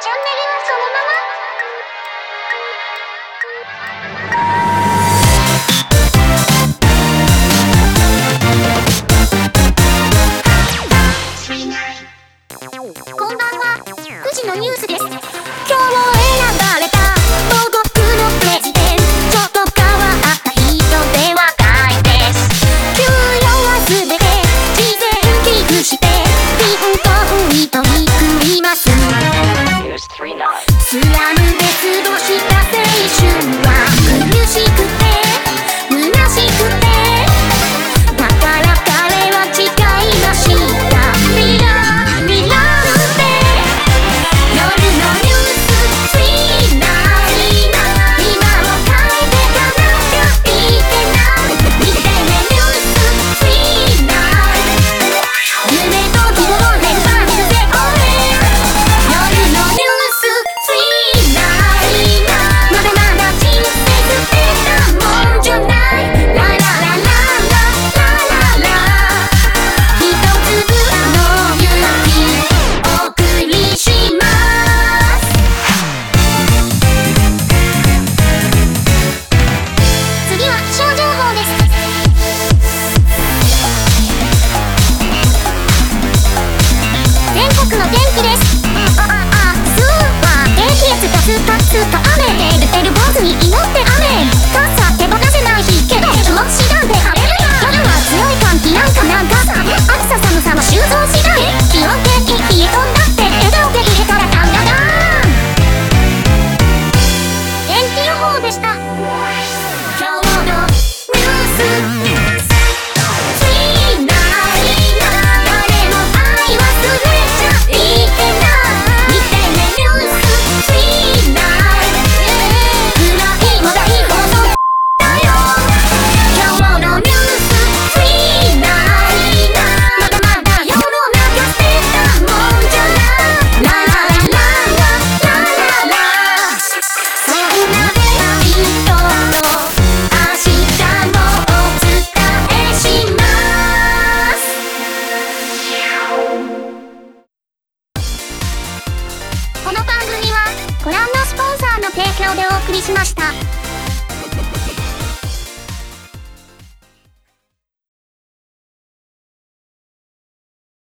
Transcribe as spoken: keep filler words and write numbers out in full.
チャンネルはそのまま。こんばんは、くじのニュースです。今日も選ばれた母国のプレジデント、ちょっと変わった人で若いです。給与はすべて事前寄付して貧困に取り組みます。スラムで過ごした青春は苦しくて虚しくて、だから彼は誓いました。ミラーミラーって夜のニュースついないな、今を変えてかなきゃいけない。見てねニュースついない、夢と希望連発で俺夜のニュースついないな、まだまだ人生捨てたもんじゃない。ララララララララ、一粒の勇気お送りします。次は気象情報です。全国の天気です。あ、あ、あ、スーパー低気圧がスカスカ雨で、てるてる坊主に祈って雨、傘手放せない日けど気持ち次第で晴れるな。夜は強い寒気なんかなんかさ、暑さ寒さは収蔵次第、気温的冷え込んだって笑顔で入れたらダンダダーン。天気予報でした。今日のニュースついないな、誰も愛忘れちゃいけない。見てねニュースついない、暗い話題ほどだよ。今日のニュースついないな、まだまだ世の中捨てたもんじゃない。ララララララララ、そんな人と明日もお伝えします。この番組はご覧のスポンサーの提供でお送りしました。